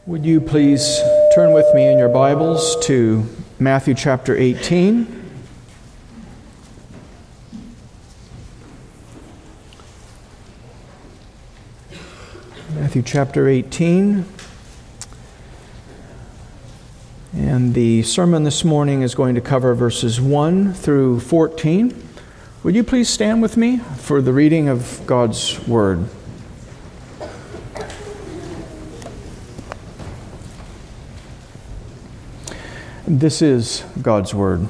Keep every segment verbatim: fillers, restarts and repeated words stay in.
Would you please turn with me in your Bibles to Matthew chapter eighteen. Matthew chapter eighteen. And the sermon this morning is going to cover verses one through fourteen. Would you please stand with me for the reading of God's Word? This is God's Word.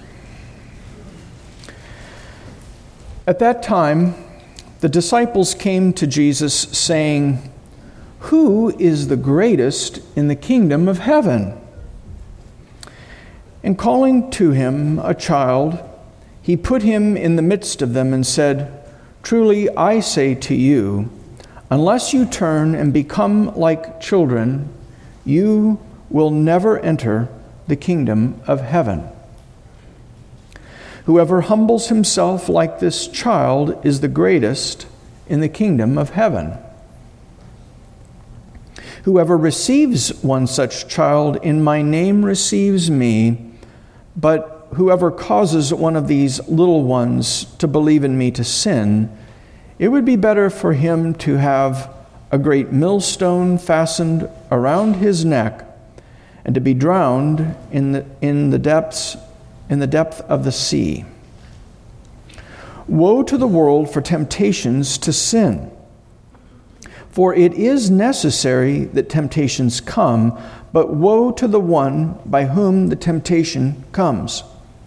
At that time, the disciples came to Jesus saying, "Who is the greatest in the kingdom of heaven?" And calling to him a child, he put him in the midst of them and said, "Truly I say to you, unless you turn and become like children, you will never enter the kingdom of heaven. Whoever humbles himself like this child is the greatest in the kingdom of heaven. Whoever receives one such child in my name receives me, but whoever causes one of these little ones to believe in me to sin, it would be better for him to have a great millstone fastened around his neck and to be drowned in the, in the depths, in the depth of the sea. Woe to the world for temptations to sin! For it is necessary that temptations come, but woe to the one by whom the temptation comes.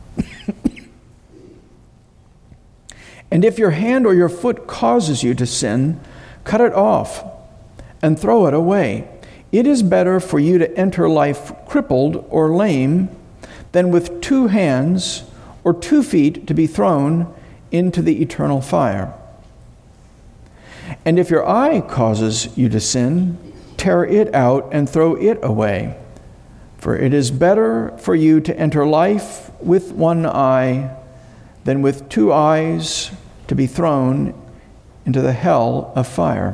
And if your hand or your foot causes you to sin, cut it off and throw it away. It is better for you to enter life crippled or lame than with two hands or two feet to be thrown into the eternal fire. And if your eye causes you to sin, tear it out and throw it away. For it is better for you to enter life with one eye than with two eyes to be thrown into the hell of fire.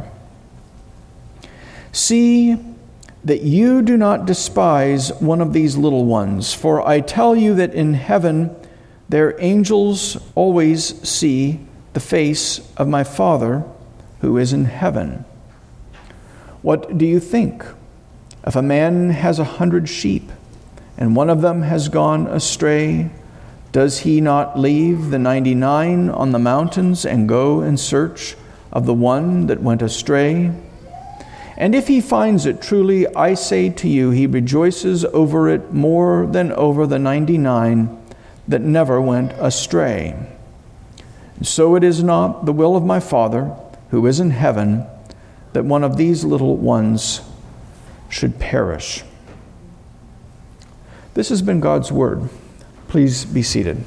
See that you do not despise one of these little ones, for I tell you that in heaven their angels always see the face of my Father who is in heaven. What do you think? If a man has a hundred sheep, and one of them has gone astray, does he not leave the ninety-nine on the mountains and go in search of the one that went astray? And if he finds it, truly I say to you, he rejoices over it more than over the ninety-nine that never went astray. And so it is not the will of my Father, who is in heaven, that one of these little ones should perish." This has been God's Word. Please be seated.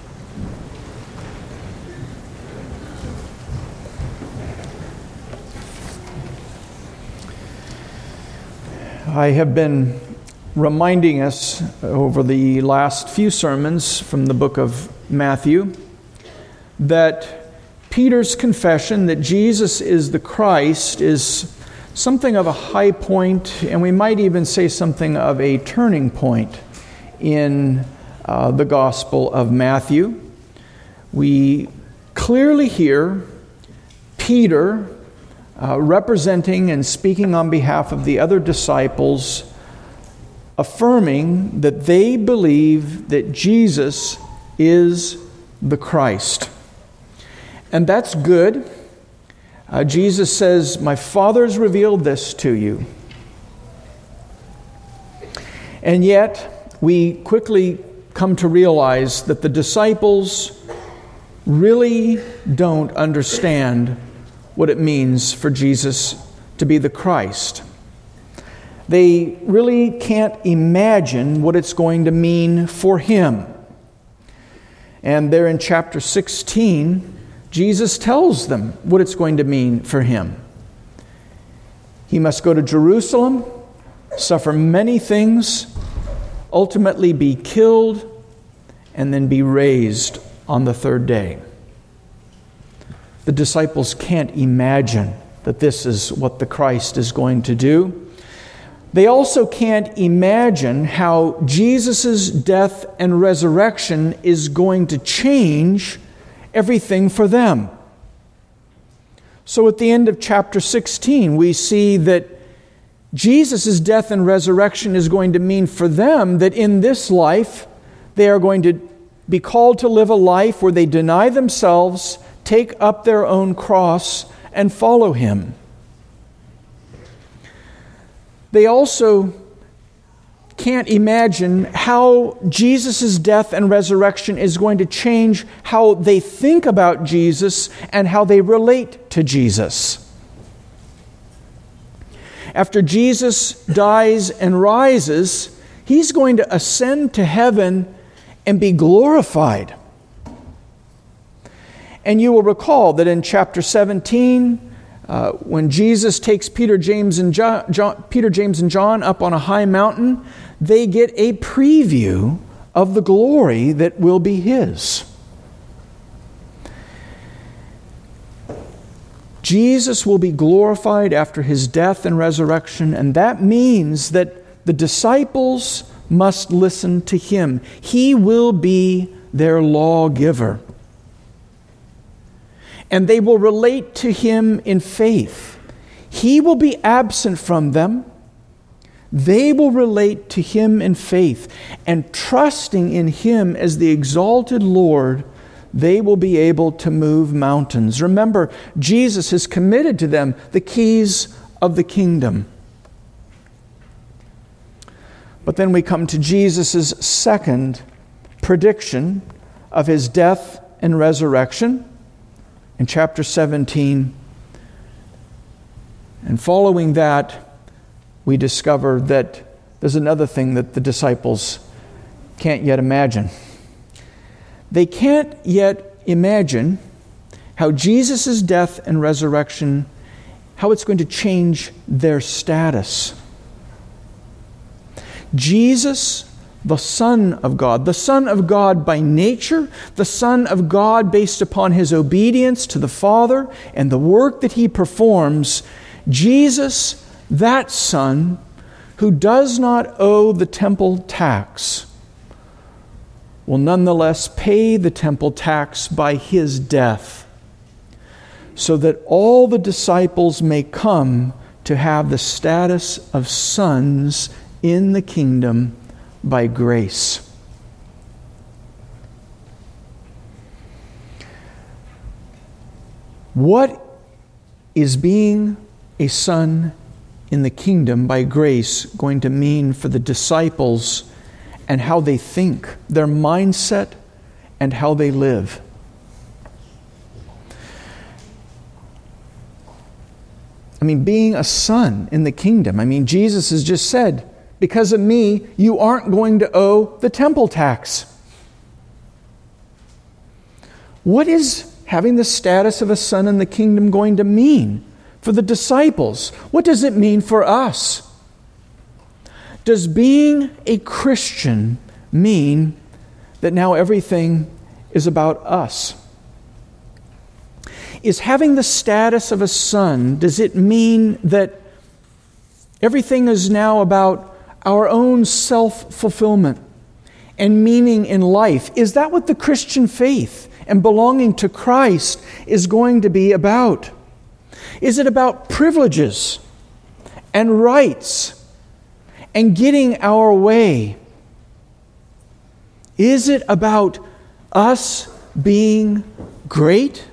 I have been reminding us over the last few sermons from the book of Matthew that Peter's confession that Jesus is the Christ is something of a high point, and we might even say something of a turning point in uh, the Gospel of Matthew. We clearly hear Peter Uh, representing and speaking on behalf of the other disciples, affirming that they believe that Jesus is the Christ. And that's good. Uh, Jesus says, "My Father's revealed this to you." And yet, we quickly come to realize that the disciples really don't understand what it means for Jesus to be the Christ. They really can't imagine what it's going to mean for him. And there in chapter sixteen, Jesus tells them what it's going to mean for him. He must go to Jerusalem, suffer many things, ultimately be killed, and then be raised on the third day. The disciples can't imagine that this is what the Christ is going to do. They also can't imagine how Jesus' death and resurrection is going to change everything for them. So at the end of chapter sixteen, we see that Jesus' death and resurrection is going to mean for them that in this life, they are going to be called to live a life where they deny themselves, take up their own cross, and follow Him. They also can't imagine how Jesus' death and resurrection is going to change how they think about Jesus and how they relate to Jesus. After Jesus dies and rises, He's going to ascend to heaven and be glorified. And you will recall that in chapter seventeen, uh, when Jesus takes Peter, James, and John, John, Peter, James, and John up on a high mountain, they get a preview of the glory that will be His. Jesus will be glorified after His death and resurrection, and that means that the disciples must listen to Him. He will be their lawgiver. And they will relate to Him in faith. He will be absent from them. They will relate to Him in faith. And trusting in Him as the exalted Lord, they will be able to move mountains. Remember, Jesus has committed to them the keys of the kingdom. But then we come to Jesus' second prediction of His death and resurrection in chapter seventeen. And following that, we discover that there's another thing that the disciples can't yet imagine. They can't yet imagine how Jesus' death and resurrection, how it's going to change their status. Jesus, the Son of God, the Son of God by nature, the Son of God based upon His obedience to the Father and the work that He performs, Jesus, that Son, who does not owe the temple tax, will nonetheless pay the temple tax by His death, so that all the disciples may come to have the status of sons in the kingdom by grace. What is being a son in the kingdom by grace going to mean for the disciples and how they think, their mindset, and how they live? I mean, being a son in the kingdom, I mean, Jesus has just said, because of me, you aren't going to owe the temple tax. What is having the status of a son in the kingdom going to mean for the disciples? What does it mean for us? Does being a Christian mean that now everything is about us? Is having the status of a son, does it mean that everything is now about our own self-fulfillment and meaning in life? Is that what the Christian faith and belonging to Christ is going to be about? Is it about privileges and rights and getting our way? Is it about us being great?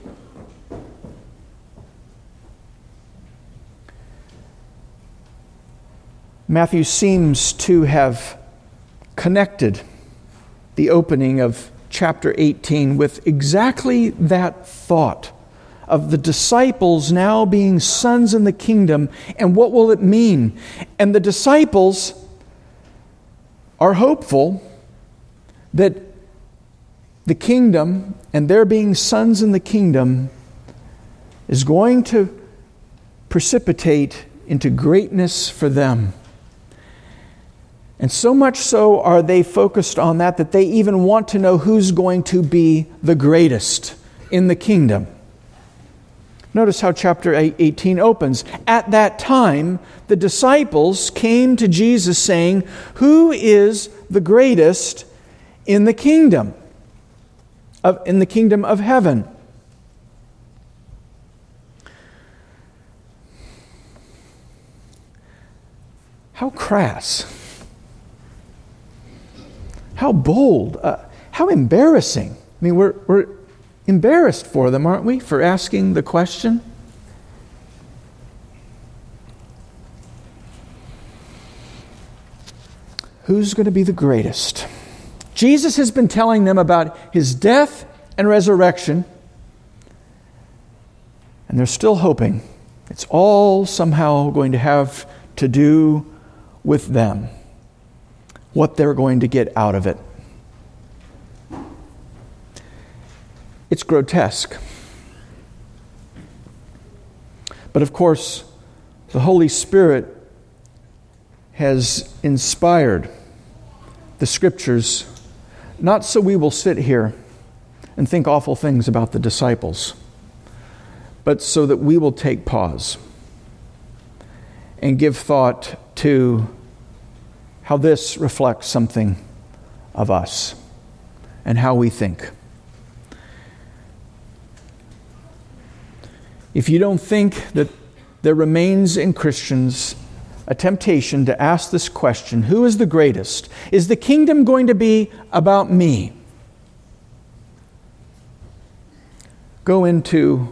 Matthew seems to have connected the opening of chapter eighteen with exactly that thought of the disciples now being sons in the kingdom, and what will it mean? And the disciples are hopeful that the kingdom and their being sons in the kingdom is going to precipitate into greatness for them. And so much so are they focused on that that they even want to know who's going to be the greatest in the kingdom. Notice how chapter eighteen opens. At that time, the disciples came to Jesus saying, "Who is the greatest in the kingdom of in the kingdom of heaven?" How crass. How bold. Uh, how embarrassing. I mean, we're, we're embarrassed for them, aren't we, for asking the question? Who's going to be the greatest? Jesus has been telling them about his death and resurrection, and they're still hoping it's all somehow going to have to do with them, what they're going to get out of it. It's grotesque. But of course, the Holy Spirit has inspired the Scriptures, not so we will sit here and think awful things about the disciples, but so that we will take pause and give thought to how this reflects something of us and how we think. If you don't think that there remains in Christians a temptation to ask this question, who is the greatest? Is the kingdom going to be about me? Go into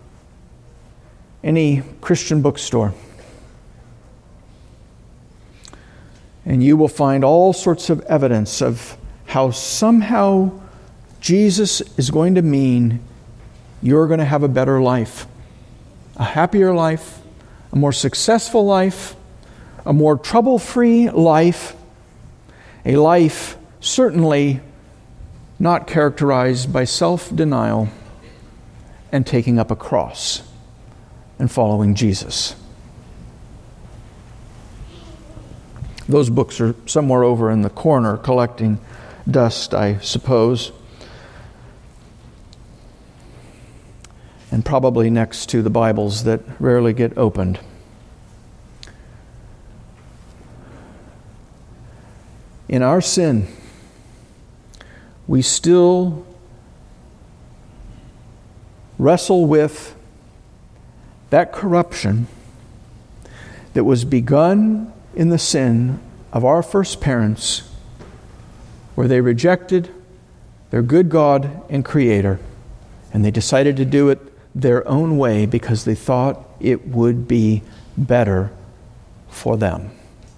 any Christian bookstore, and you will find all sorts of evidence of how somehow Jesus is going to mean you're going to have a better life, a happier life, a more successful life, a more trouble-free life, a life certainly not characterized by self-denial and taking up a cross and following Jesus. Those books are somewhere over in the corner collecting dust, I suppose. And probably next to the Bibles that rarely get opened. In our sin, we still wrestle with that corruption that was begun in the sin of our first parents, where they rejected their good God and Creator, and they decided to do it their own way because they thought it would be better for them.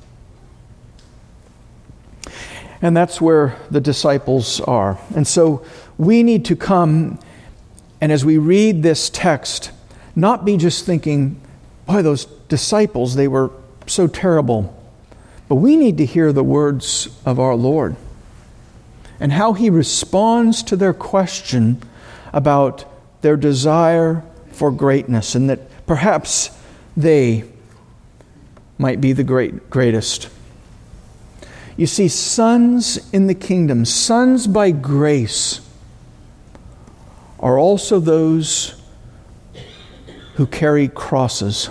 And that's where the disciples are. And so we need to come, and as we read this text, not be just thinking, boy, those disciples, they were so terrible. But we need to hear the words of our Lord and how He responds to their question about their desire for greatness, and that perhaps they might be the great greatest. You see, sons in the kingdom, sons by grace, are also those who carry crosses.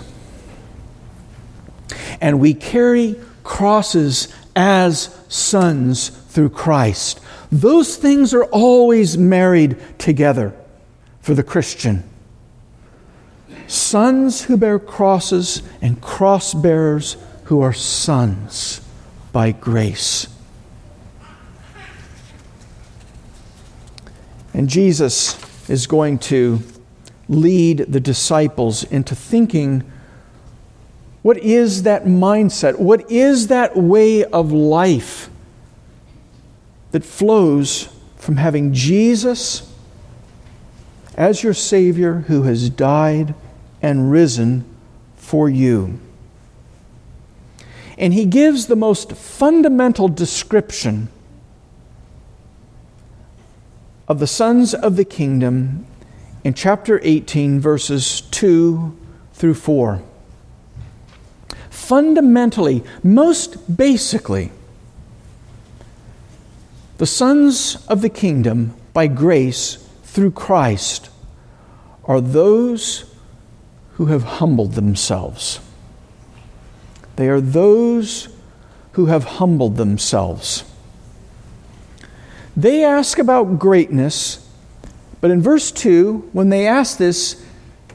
And we carry crosses as sons through Christ. Those things are always married together for the Christian. Sons who bear crosses and cross bearers who are sons by grace. And Jesus is going to lead the disciples into thinking, what is that mindset? What is that way of life that flows from having Jesus as your Savior who has died and risen for you? And He gives the most fundamental description of the sons of the kingdom in chapter eighteen, verses two through four. Fundamentally, most basically, the sons of the kingdom by grace through Christ are those who have humbled themselves. They are those who have humbled themselves. They ask about greatness, but in verse two, when they ask this,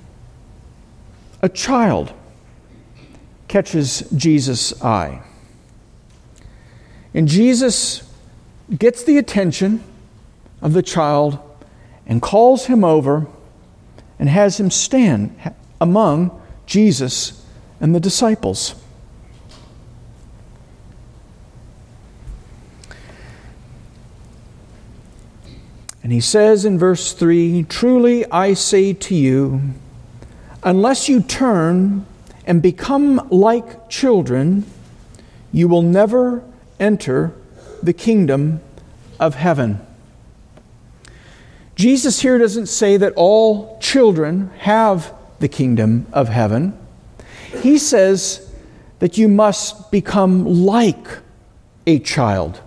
a child catches Jesus' eye. And Jesus gets the attention of the child and calls him over and has him stand among Jesus and the disciples. And he says in verse three, "Truly I say to you, unless you turn and become like children, you will never enter the kingdom of heaven." Jesus here doesn't say that all children have the kingdom of heaven. He says that you must become like a child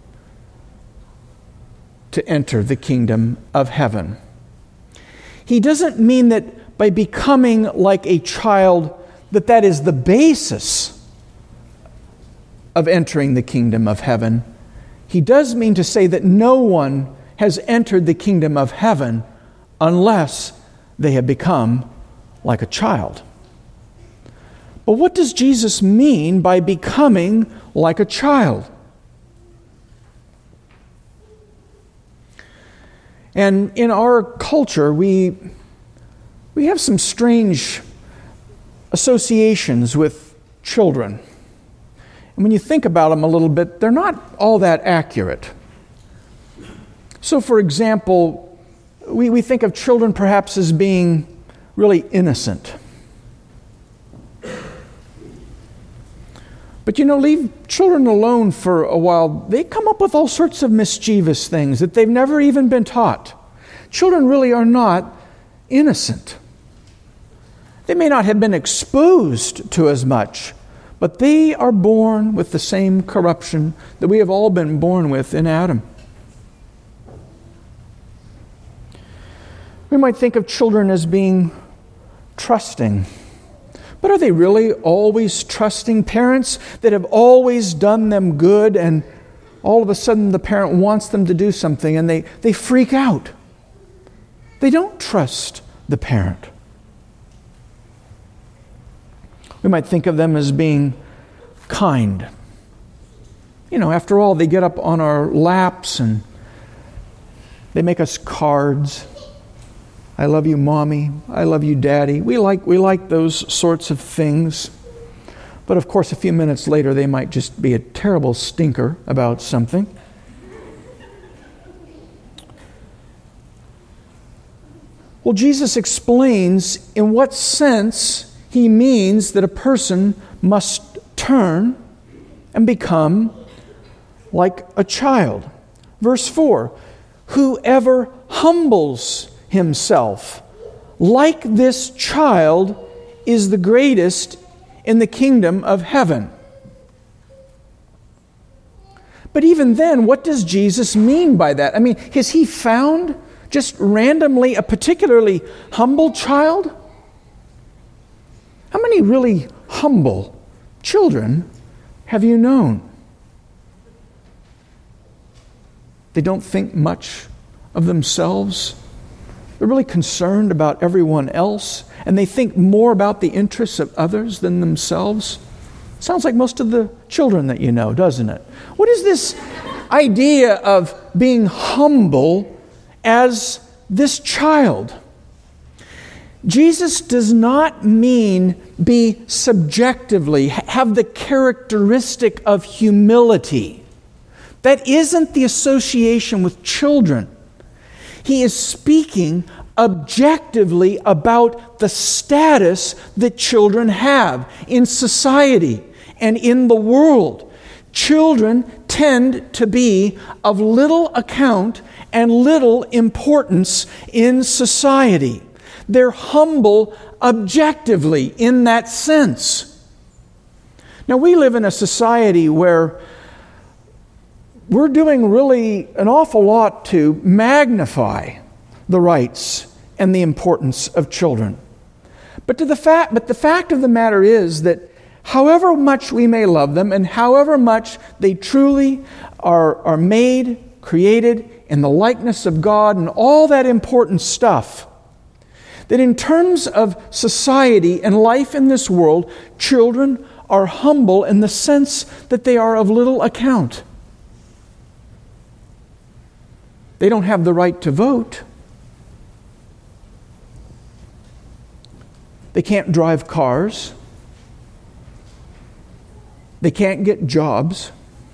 to enter the kingdom of heaven. He doesn't mean that by becoming like a child, that that is the basis of entering the kingdom of heaven. He does mean to say that no one has entered the kingdom of heaven unless they have become like a child. But what does Jesus mean by becoming like a child? And in our culture, we, we have some strange associations with children. And when you think about them a little bit, they're not all that accurate. So, for example, we, we think of children perhaps as being really innocent. But you know, leave children alone for a while. They come up with all sorts of mischievous things that they've never even been taught. Children really are not innocent. They may not have been exposed to as much, but they are born with the same corruption that we have all been born with in Adam. We might think of children as being trusting. But are they really always trusting? Parents that have always done them good, and all of a sudden the parent wants them to do something and they, they freak out. They don't trust the parent. We might think of them as being kind. You know, after all, they get up on our laps and they make us cards. I love you, Mommy. I love you, Daddy. We like we like those sorts of things. But of course, a few minutes later, they might just be a terrible stinker about something. Well, Jesus explains in what sense he means that a person must turn and become like a child. Verse four, whoever humbles himself like this child is the greatest in the kingdom of heaven. But even then, what does Jesus mean by that? I mean, has he found just randomly a particularly humble child? How many really humble children have you known? They don't think much of themselves. They're really concerned about everyone else, and they think more about the interests of others than themselves. Sounds like most of the children that you know, doesn't it? What is this idea of being humble as this child? Jesus does not mean be subjectively, have the characteristic of humility. That isn't the association with children. He is speaking objectively about the status that children have in society and in the world. Children tend to be of little account and little importance in society. They're humble objectively in that sense. Now, we live in a society where we're doing really an awful lot to magnify the rights and the importance of children. But to the fact, but the fact of the matter is that however much we may love them and however much they truly are, are made, created in the likeness of God and all that important stuff, that in terms of society and life in this world, children are humble in the sense that they are of little account. They don't have the right to vote. They can't drive cars. They can't get jobs.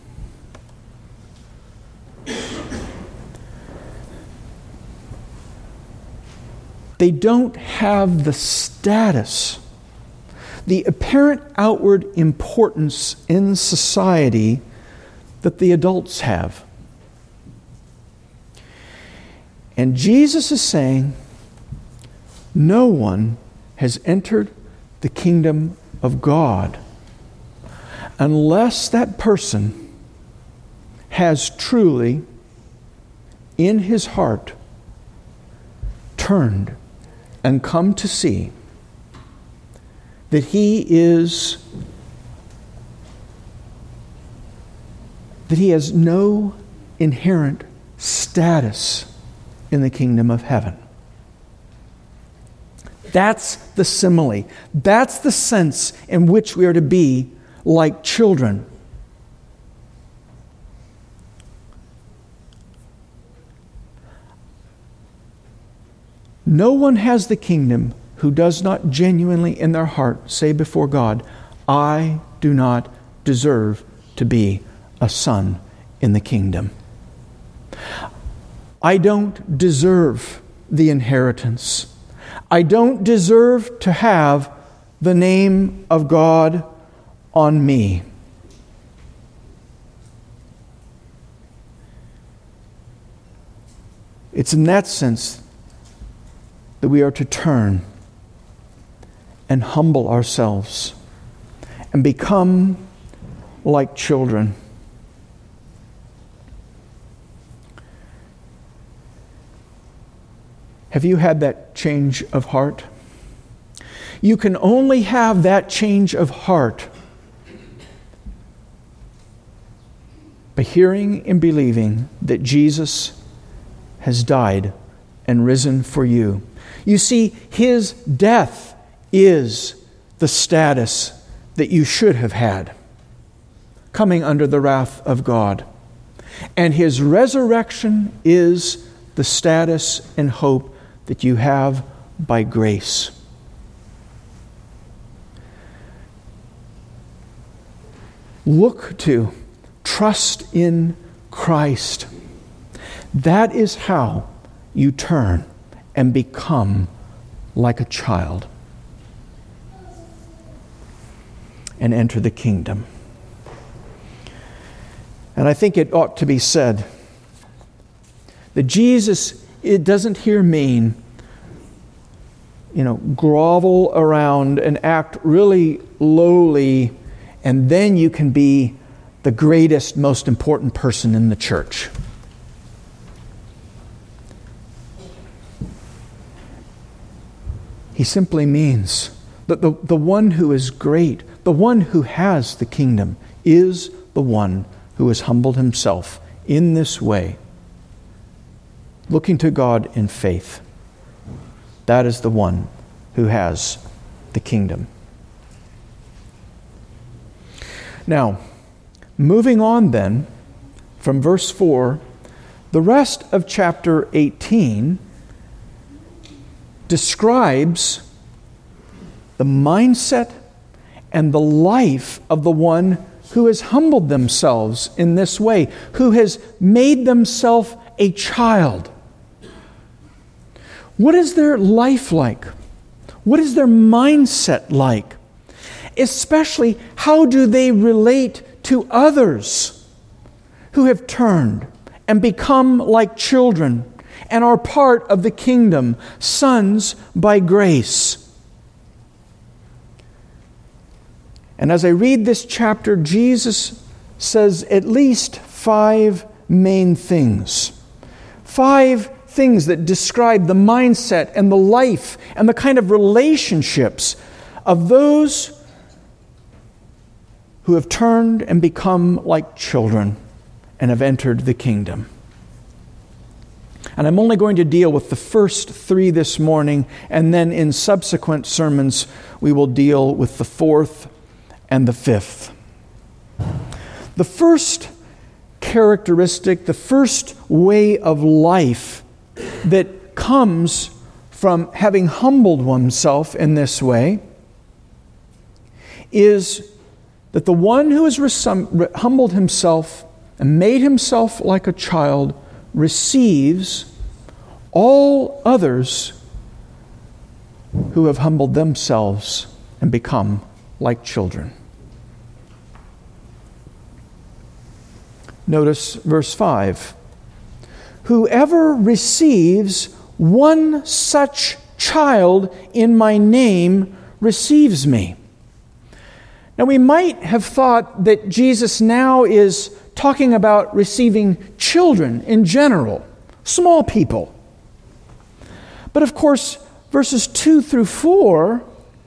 They don't have the status, the apparent outward importance in society that the adults have. And Jesus is saying, no one has entered the kingdom of God unless that person has truly, in his heart, turned and come to see that he is, that he has no inherent status in the kingdom of heaven. That's the simile. That's the sense in which we are to be like children. No one has the kingdom who does not genuinely in their heart say before God, I do not deserve to be a son in the kingdom. I don't deserve the inheritance. I don't deserve to have the name of God on me. It's in that sense that we are to turn and humble ourselves and become like children. Have you had that change of heart? You can only have that change of heart by hearing and believing that Jesus has died and risen for you. You see, His death is the status that you should have had, coming under the wrath of God. And His resurrection is the status and hope that you have by grace. Look to, trust in Christ. That is how you turn and become like a child and enter the kingdom. And I think it ought to be said that Jesus, it doesn't here mean, you know, grovel around and act really lowly, and then you can be the greatest, most important person in the church. He simply means that the, the one who is great, the one who has the kingdom, is the one who has humbled himself in this way, looking to God in faith. That is the one who has the kingdom. Now, moving on then from verse four, the rest of chapter eighteen describes the mindset and the life of the one who has humbled themselves in this way, who has made themselves a child. What is their life like? What is their mindset like? Especially, how do they relate to others who have turned and become like children and are part of the kingdom, sons by grace? And as I read this chapter, Jesus says at least five main things. Five things that describe the mindset and the life and the kind of relationships of those who have turned and become like children and have entered the kingdom. And I'm only going to deal with the first three this morning, and then in subsequent sermons we will deal with the fourth and the fifth. The first characteristic, the first way of life that comes from having humbled oneself in this way is that the one who has resum- humbled himself and made himself like a child receives all others who have humbled themselves and become like children. Notice verse five. Whoever receives one such child in my name receives me. Now we might have thought that Jesus now is talking about receiving children in general, small people. But of course, verses two through four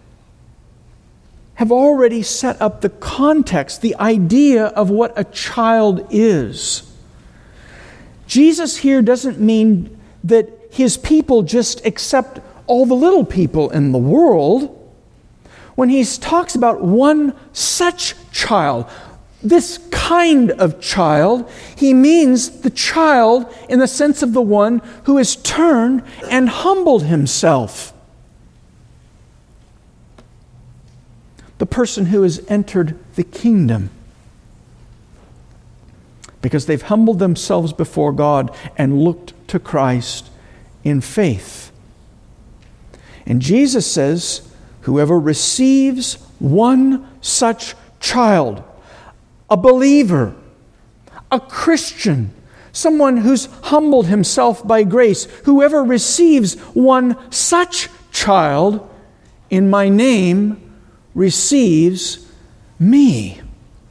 have already set up the context, the idea of what a child is. Jesus here doesn't mean that his people just accept all the little people in the world. When he talks about one such child, this kind of child, he means the child in the sense of the one who has turned and humbled himself. The person who has entered the kingdom. Because they've humbled themselves before God and looked to Christ in faith. And Jesus says, whoever receives one such child, a believer, a Christian, someone who's humbled himself by grace, whoever receives one such child in my name receives me.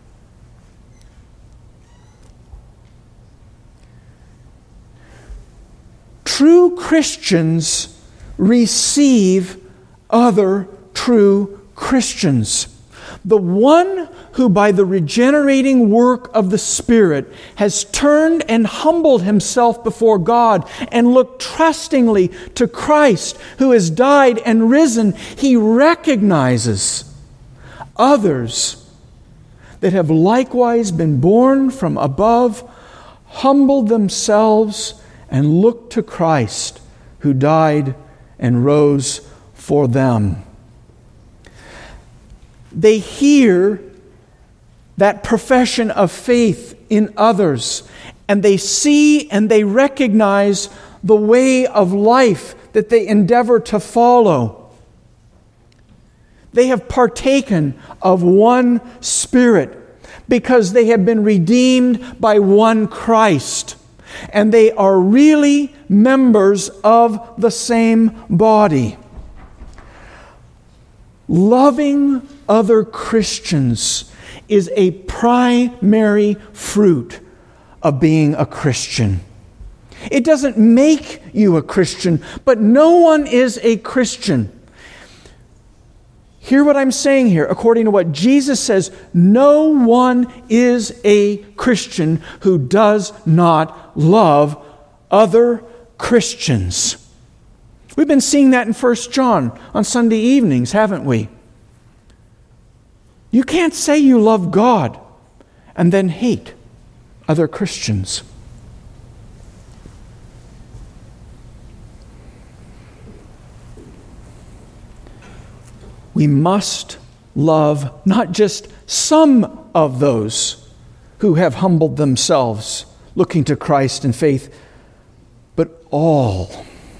True Christians receive other true Christians. The one who by the regenerating work of the Spirit has turned and humbled himself before God and looked trustingly to Christ who has died and risen, he recognizes others that have likewise been born from above, humbled themselves, and looked to Christ who died and rose for them. They hear that profession of faith in others, and they see and they recognize the way of life that they endeavor to follow. They have partaken of one Spirit because they have been redeemed by one Christ, and they are really members of the same body. Loving other Christians is a primary fruit of being a Christian. It doesn't make you a Christian, but no one is a Christian. Hear what I'm saying here. According to what Jesus says, no one is a Christian who does not love other Christians. We've been seeing that in First John on Sunday evenings, haven't we? You can't say you love God and then hate other Christians. We must love not just some of those who have humbled themselves, looking to Christ in faith, but all.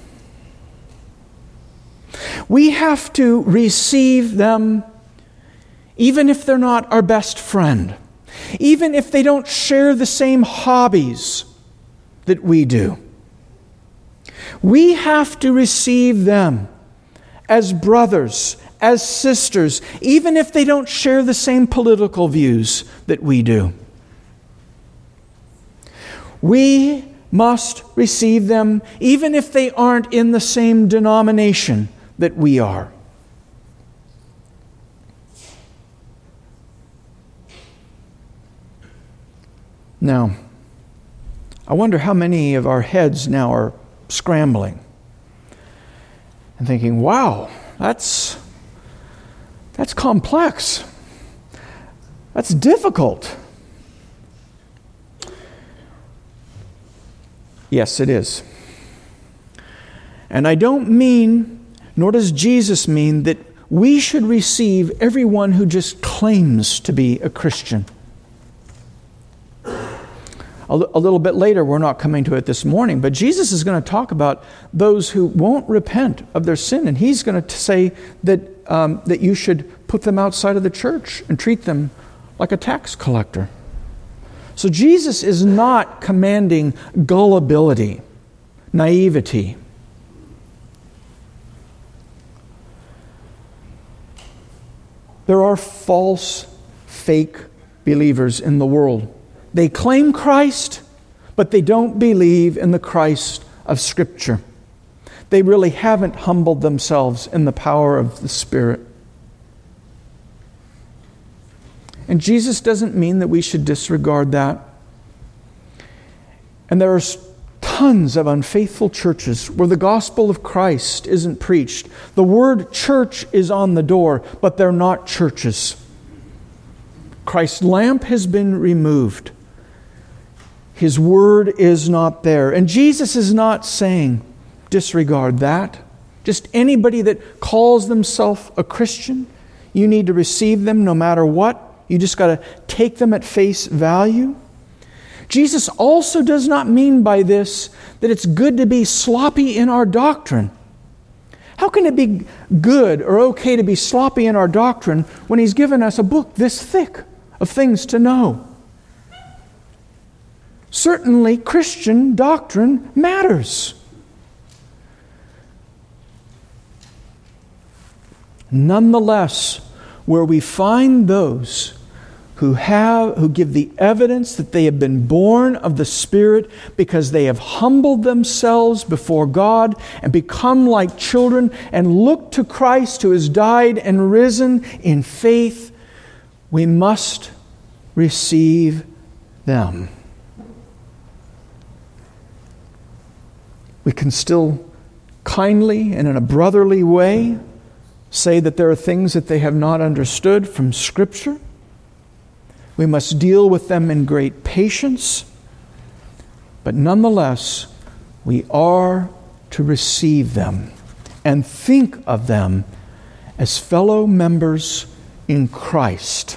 We have to receive them even if they're not our best friend, even if they don't share the same hobbies that we do. We have to receive them as brothers, as sisters, even if they don't share the same political views that we do. We must receive them, even if they aren't in the same denomination that we are. Now, I wonder how many of our heads now are scrambling and thinking, wow, that's, that's complex. That's difficult. Yes, it is. And I don't mean, nor does Jesus mean, that we should receive everyone who just claims to be a Christian. A little bit later, we're not coming to it this morning, but Jesus is going to talk about those who won't repent of their sin, and He's going to say that um, that you should put them outside of the church and treat them like a tax collector. So Jesus is not commanding gullibility, naivety. There are false, fake believers in the world. They claim Christ, but they don't believe in the Christ of Scripture. They really haven't humbled themselves in the power of the Spirit. And Jesus doesn't mean that we should disregard that. And there are tons of unfaithful churches where the gospel of Christ isn't preached. The word church is on the door, but they're not churches. Christ's lamp has been removed. His word is not there. And Jesus is not saying, disregard that. Just anybody that calls themselves a Christian, you need to receive them no matter what. You just got to take them at face value. Jesus also does not mean by this that it's good to be sloppy in our doctrine. How can it be good or okay to be sloppy in our doctrine when He's given us a book this thick of things to know? Certainly, Christian doctrine matters. Nonetheless, where we find those who have who give the evidence that they have been born of the Spirit because they have humbled themselves before God and become like children and look to Christ who has died and risen in faith, we must receive them. We can still kindly and in a brotherly way say that there are things that they have not understood from Scripture. We must deal with them in great patience. But nonetheless, we are to receive them and think of them as fellow members in Christ.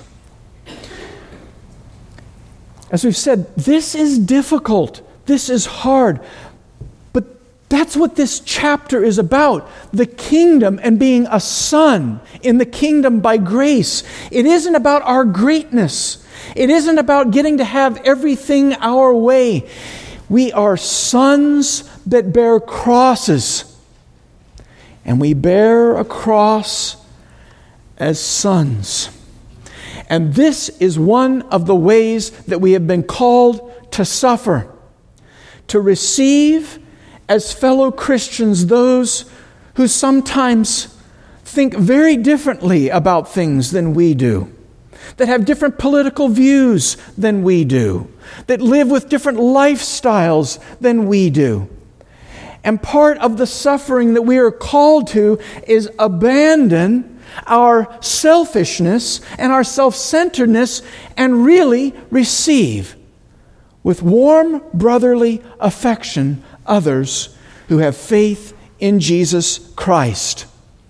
As we've said, this is difficult. This is hard. That's what this chapter is about. The kingdom and being a son in the kingdom by grace. It isn't about our greatness. It isn't about getting to have everything our way. We are sons that bear crosses. And we bear a cross as sons. And this is one of the ways that we have been called to suffer. To receive as fellow Christians those who sometimes think very differently about things than we do, that have different political views than we do, that live with different lifestyles than we do. And part of the suffering that we are called to is abandon our selfishness and our self-centeredness and really receive with warm brotherly affection others who have faith in Jesus Christ.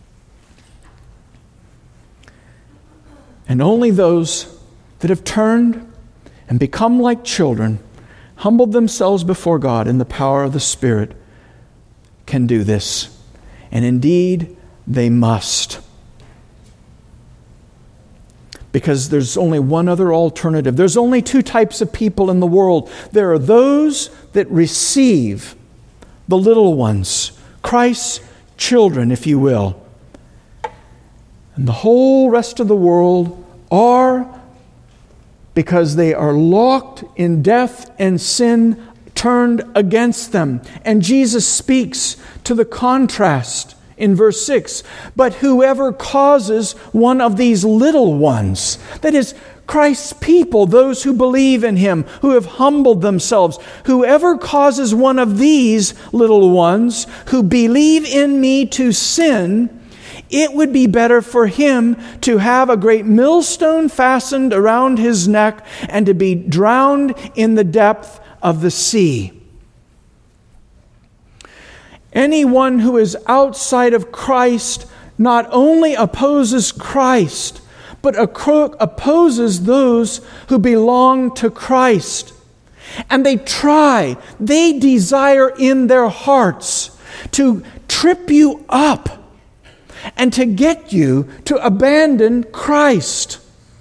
And only those that have turned and become like children, humbled themselves before God in the power of the Spirit, can do this. And indeed, they must. Because there's only one other alternative. There's only two types of people in the world. There are those that receive the little ones, Christ's children, if you will. And the whole rest of the world are, because they are locked in death and sin, turned against them. And Jesus speaks to the contrast in verse six. But whoever causes one of these little ones, that is, Christ's people, those who believe in Him, who have humbled themselves, whoever causes one of these little ones who believe in me to sin, it would be better for him to have a great millstone fastened around his neck and to be drowned in the depth of the sea. Anyone who is outside of Christ not only opposes Christ, but opposes those who belong to Christ. And they try, they desire in their hearts to trip you up and to get you to abandon Christ.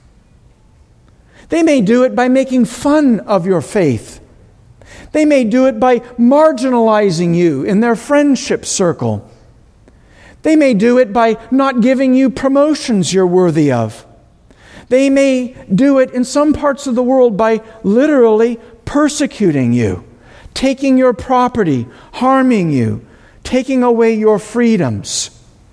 They may do it by making fun of your faith. They may do it by marginalizing you in their friendship circle. They may do it by not giving you promotions you're worthy of. They may do it in some parts of the world by literally persecuting you, taking your property, harming you, taking away your freedoms.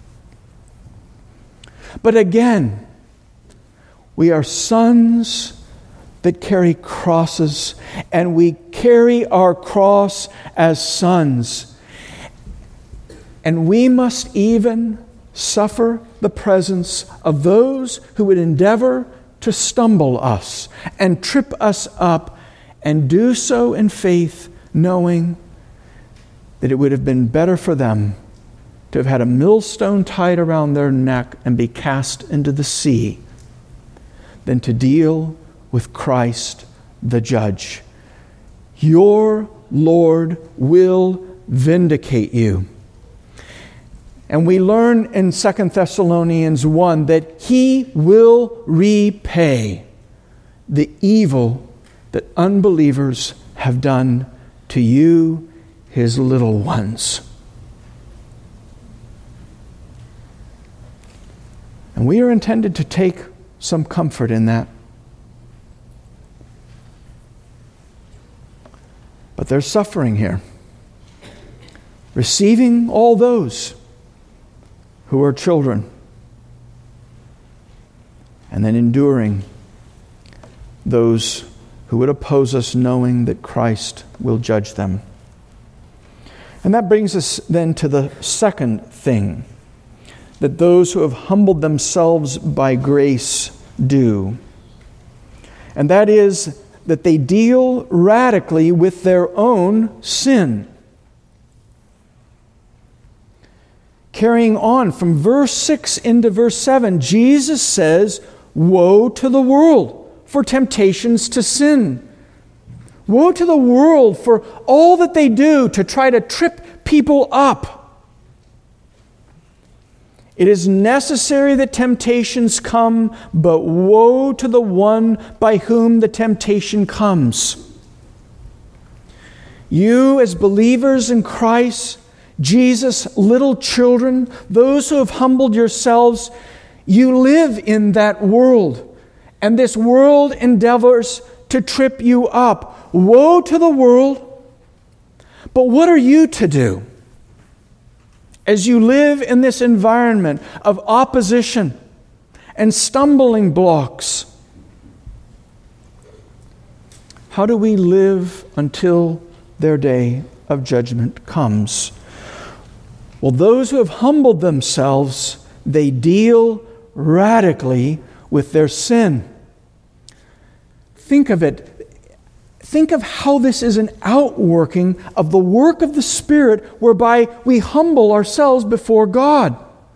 But again, we are sons that carry crosses, and we carry our cross as sons. And we must even suffer the presence of those who would endeavor to stumble us and trip us up, and do so in faith, knowing that it would have been better for them to have had a millstone tied around their neck and be cast into the sea than to deal with Christ the judge. Your Lord will vindicate you. And we learn in Second Thessalonians one that He will repay the evil that unbelievers have done to you, His little ones. And we are intended to take some comfort in that. But there's suffering here. Receiving all those who are children, and then enduring those who would oppose us, knowing that Christ will judge them. And that brings us then to the second thing that those who have humbled themselves by grace do. And that is that they deal radically with their own sin. Carrying on from verse six into verse seven, Jesus says, "Woe to the world for temptations to sin. Woe to the world for all that they do to try to trip people up. It is necessary that temptations come, but woe to the one by whom the temptation comes." You, as believers in Christ, Jesus, little children, those who have humbled yourselves, you live in that world. And this world endeavors to trip you up. Woe to the world. But what are you to do? As you live in this environment of opposition and stumbling blocks, how do we live until their day of judgment comes? Well, those who have humbled themselves, they deal radically with their sin. Think of it. Think of how this is an outworking of the work of the Spirit whereby we humble ourselves before God.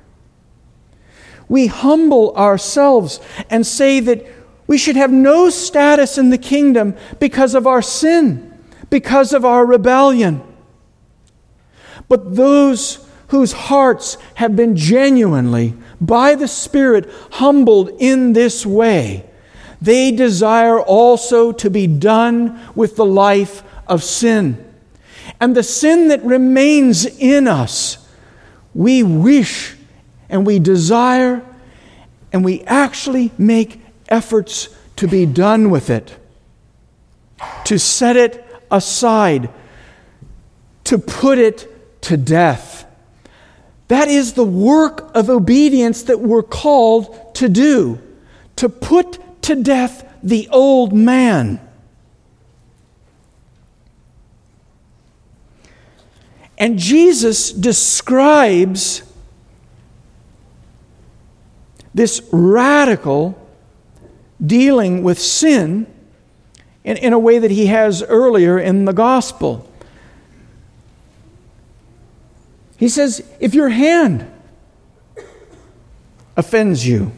We humble ourselves and say that we should have no status in the kingdom because of our sin, because of our rebellion. But those whose hearts have been genuinely, by the Spirit, humbled in this way, they desire also to be done with the life of sin. And the sin that remains in us, we wish and we desire and we actually make efforts to be done with it, to set it aside, to put it to death. That is the work of obedience that we're called to do, to put to death the old man. And Jesus describes this radical dealing with sin in, in a way that he has earlier in the gospel. He says, if your hand offends you,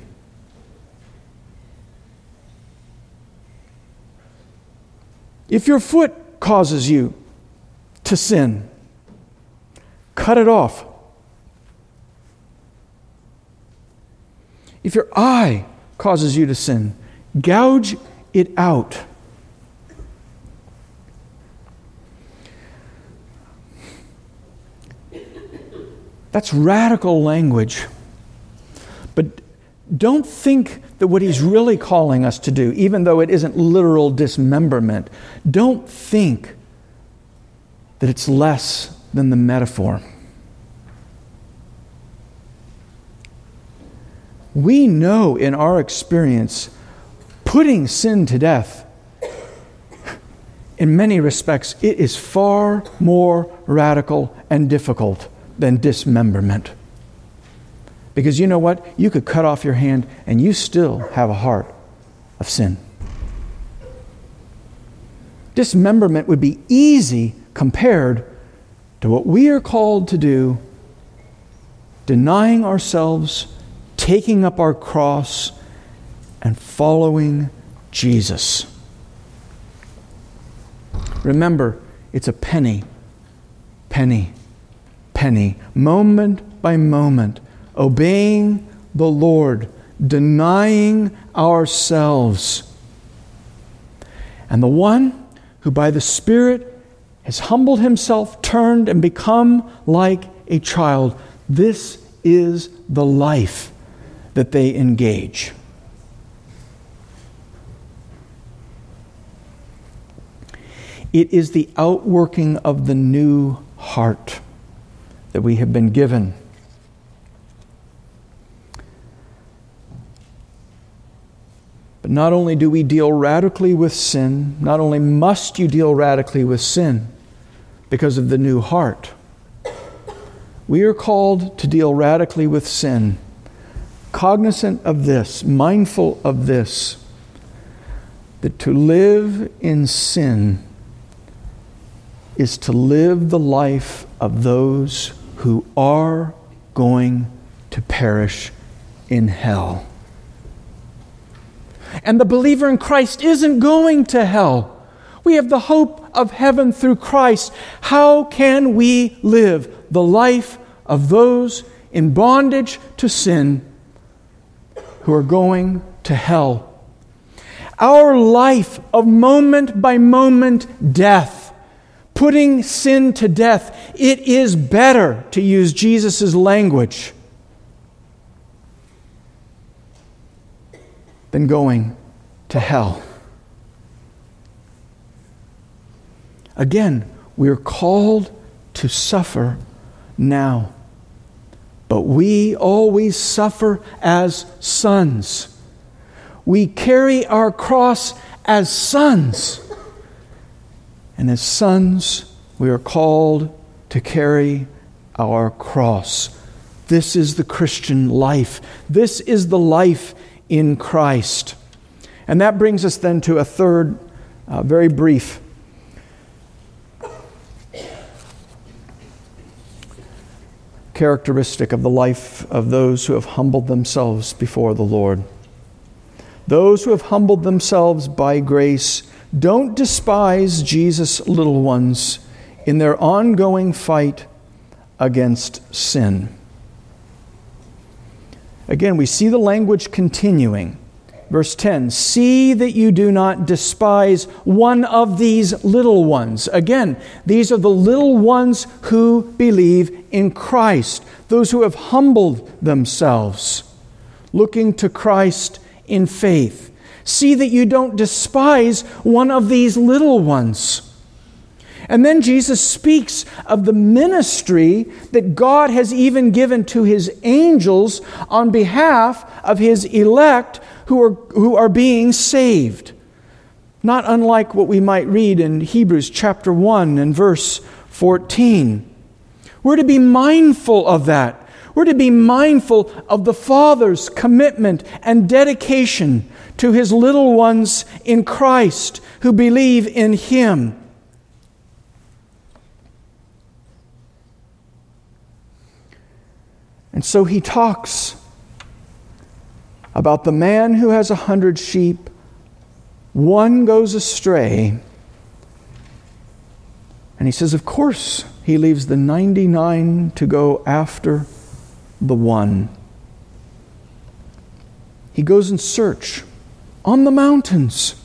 if your foot causes you to sin, cut it off. If your eye causes you to sin, gouge it out. That's radical language. But don't think that what he's really calling us to do, even though it isn't literal dismemberment, don't think that it's less than the metaphor. We know in our experience, putting sin to death, in many respects, it is far more radical and difficult than dismemberment. Because you know what? You could cut off your hand and you still have a heart of sin. Dismemberment would be easy compared to what we are called to do, denying ourselves, taking up our cross, and following Jesus. Remember, it's a penny, penny, penny, moment by moment, obeying the Lord, denying ourselves. And the one who by the Spirit has humbled himself, turned, and become like a child, this is the life that they engage. It is the outworking of the new heart that we have been given. But not only do we deal radically with sin, not only must you deal radically with sin because of the new heart, we are called to deal radically with sin, cognizant of this, mindful of this, that to live in sin is to live the life of those who are going to perish in hell. And the believer in Christ isn't going to hell. We have the hope of heaven through Christ. How can we live the life of those in bondage to sin who are going to hell? Our life of moment by moment death, putting sin to death, it is better, to use Jesus' language, than going to hell. Again, we're called to suffer now. But we always suffer as sons. We carry our cross as sons. And as sons, we are called to carry our cross. This is the Christian life. This is the life in Christ. And that brings us then to a third, uh, very brief characteristic of the life of those who have humbled themselves before the Lord. Those who have humbled themselves by grace don't despise Jesus' little ones in their ongoing fight against sin. Again, we see the language continuing. Verse ten, see that you do not despise one of these little ones. Again, these are the little ones who believe in Christ, those who have humbled themselves, looking to Christ in faith. See that you don't despise one of these little ones. And then Jesus speaks of the ministry that God has even given to His angels on behalf of His elect who are, who are being saved. Not unlike what we might read in Hebrews chapter one and verse fourteen. We're to be mindful of that. We're to be mindful of the Father's commitment and dedication to His little ones in Christ who believe in Him. And so He talks about the man who has a hundred sheep. One goes astray. And He says, of course, He leaves the ninety-nine to go after the one. He goes in search on the mountains.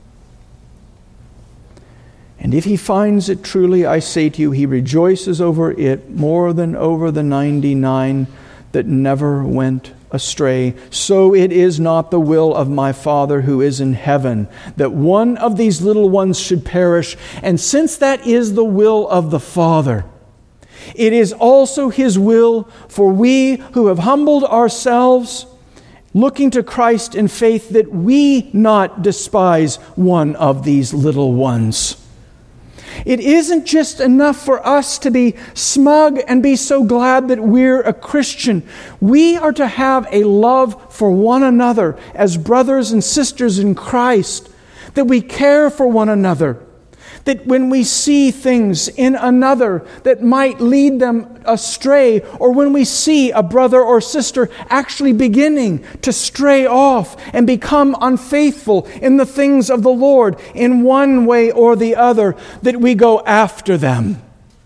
And if he finds it, truly I say to you, he rejoices over it more than over the ninety-nine that never went astray. So it is not the will of my Father who is in heaven that one of these little ones should perish. And since that is the will of the Father, it is also His will for we who have humbled ourselves, looking to Christ in faith, that we not despise one of these little ones. It isn't just enough for us to be smug and be so glad that we're a Christian. We are to have a love for one another as brothers and sisters in Christ, that we care for one another, that when we see things in another that might lead them astray, or when we see a brother or sister actually beginning to stray off and become unfaithful in the things of the Lord in one way or the other, that we go after them.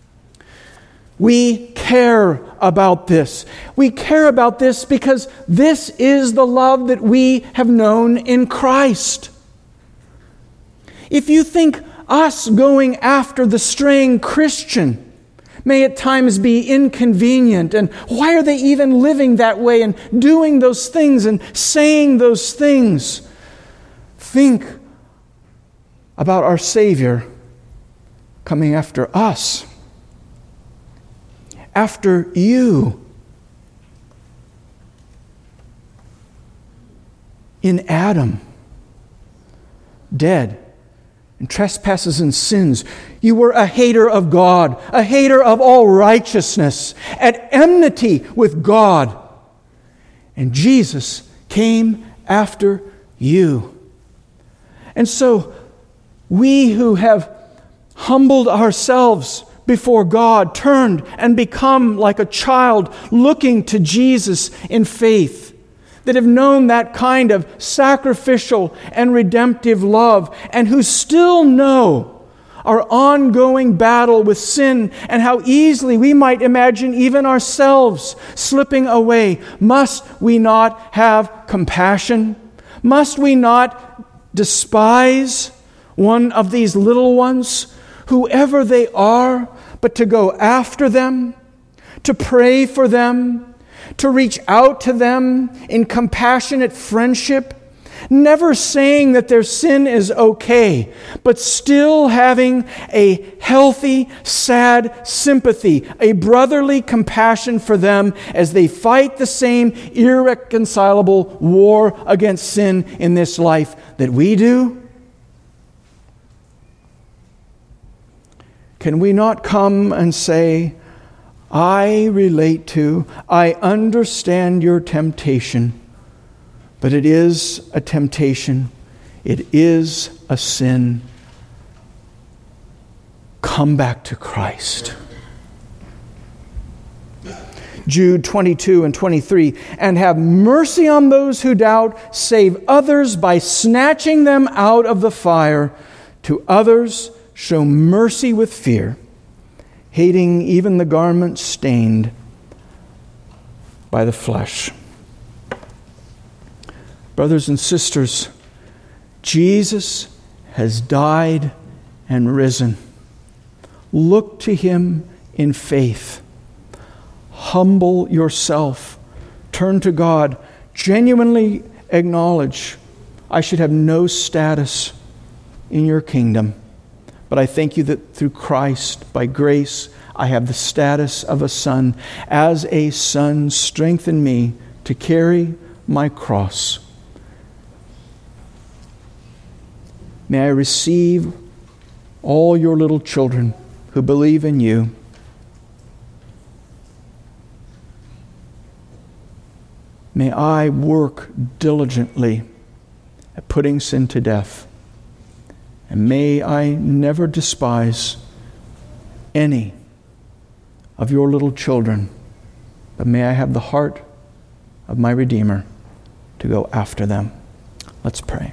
We care about this. We care about this because this is the love that we have known in Christ. If you think us going after the straying Christian may at times be inconvenient, and why are they even living that way and doing those things and saying those things? Think about our Savior coming after us, after you. In Adam, dead in trespasses and sins, you were a hater of God, a hater of all righteousness, at enmity with God. And Jesus came after you. And so, we who have humbled ourselves before God, turned and become like a child looking to Jesus in faith, that have known that kind of sacrificial and redemptive love, and who still know our ongoing battle with sin and how easily we might imagine even ourselves slipping away. Must we not have compassion? Must we not despise one of these little ones, whoever they are, but to go after them, to pray for them, to reach out to them in compassionate friendship, never saying that their sin is okay, but still having a healthy, sad sympathy, a brotherly compassion for them as they fight the same irreconcilable war against sin in this life that we do? Can we not come and say, I relate to, I understand your temptation, but it is a temptation. It is a sin. Come back to Christ. Jude twenty-two and twenty-three, and have mercy on those who doubt, save others by snatching them out of the fire. To others show mercy with fear, hating even the garment stained by the flesh. Brothers and sisters, Jesus has died and risen. Look to Him in faith. Humble yourself. Turn to God. Genuinely acknowledge, I should have no status in your kingdom. But I thank you that through Christ, by grace, I have the status of a son. As a son, strengthen me to carry my cross. May I receive all your little children who believe in you. May I work diligently at putting sin to death. And may I never despise any of your little children, but may I have the heart of my Redeemer to go after them. Let's pray.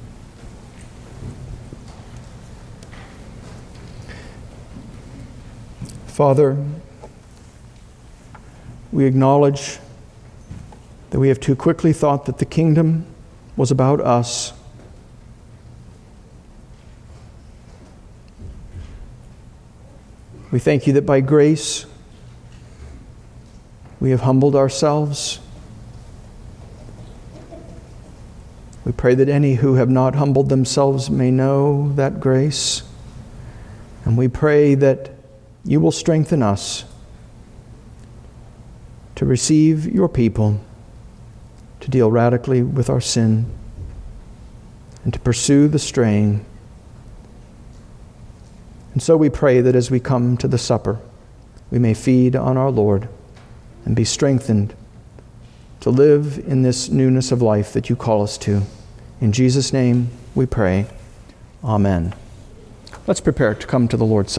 Father, we acknowledge that we have too quickly thought that the kingdom was about us. We thank you that by grace we have humbled ourselves. We pray that any who have not humbled themselves may know that grace. And we pray that you will strengthen us to receive your people, to deal radically with our sin, and to pursue the straying. And so we pray that as we come to the supper, we may feed on our Lord and be strengthened to live in this newness of life that you call us to. In Jesus' name we pray. Amen. Let's prepare to come to the Lord's Supper.